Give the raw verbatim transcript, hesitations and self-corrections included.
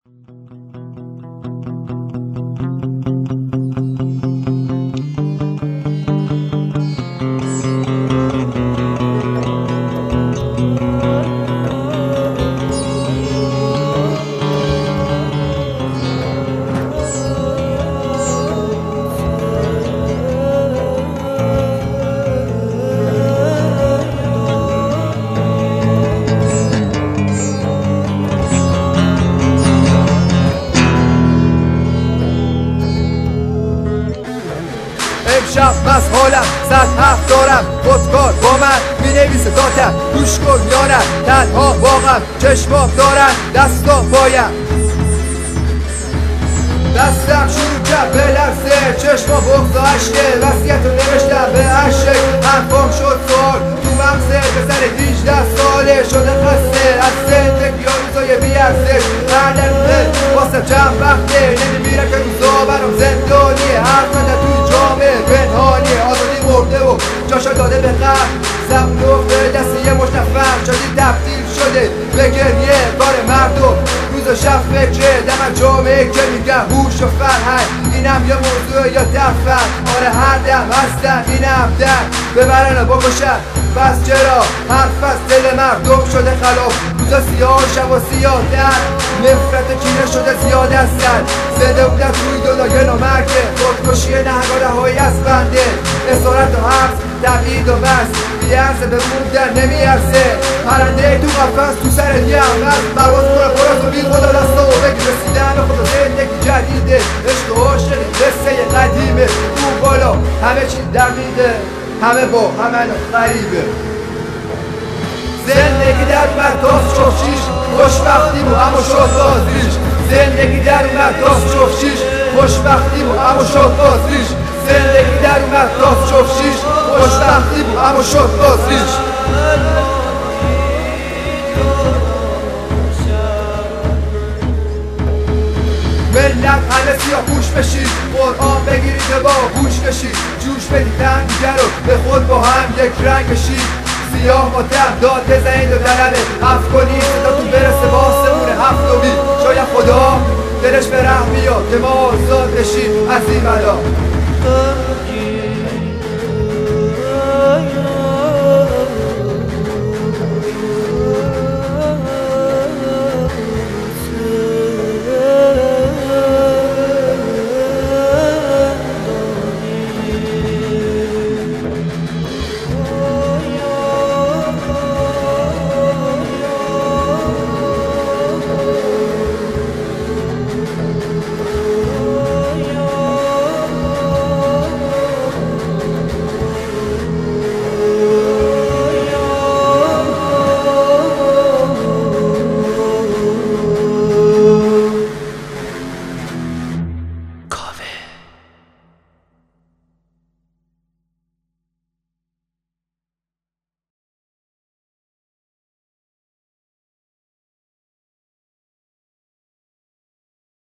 امشب مسحالم صد هفت دارم خودکار با من می نویسه داتم گوش کن میانم تنها واقعم چشمام دارم دستا پایم دستم شروع کرد به لرزه چشما بغض و عشقه وصیت رو نوشتم به عشق حرفام شد سوال تو مغزه پسر هیجده ساله شده خسته از زندگی ها روزای بیارزش هر دقیقه واسه چند وقته نمیمیره که روزا برام زندانیه حرف نده توی جامعه پنهانیه آزادی مرده و جاشا داده به قهر زبون افته دست یه مشت نفر شدی تبدیل شده به گریه کار مردم روز و شب فکره دم جامعه که میگم هوش و فرهنگ اینم یه موضوع یا دفر آره هر دم هستن اینم در ببرن و بکشن پس چرا حرف از دل مردم شده خلاف روزا سیاه شب و سیاه در نفرت کینه شده زیاد از سر زده بودن توی دنیای نامرگه خودکشی نهگانه های از بنده اسارت و حبس تبعید و بس بیارزه به موندن نمیارزه پرنده تو قفس تو سر نیمت پرواز کنه پراز و بی خدا دستا و بگی رسیدن به خدا زندگی جدیده عشق و عاشق قصه قدیمه اون بالا همه چی در میده همه با همه غریبه زندگی در اومد تاس چفشیش خوشبختیم و اما شد بازریش زندگی در اومد تاس چفشیش خوشبختیم و اما شد بازریش زندگی در اومد تاس چفشیش خوشبختیم و اما شد بازریش ملت همه سیاه پوش بشید قرآن بگیرید و با گوش کشید جوش بدید دیگر رو به خود با هم یک رنگ بشید سیاه ماتم داد بزنید و درمه حف کنید صداتون برسه با آسمون هفتمی شاید خدا دلش به رحم بیاد که ما آزاد بشیم از این بلا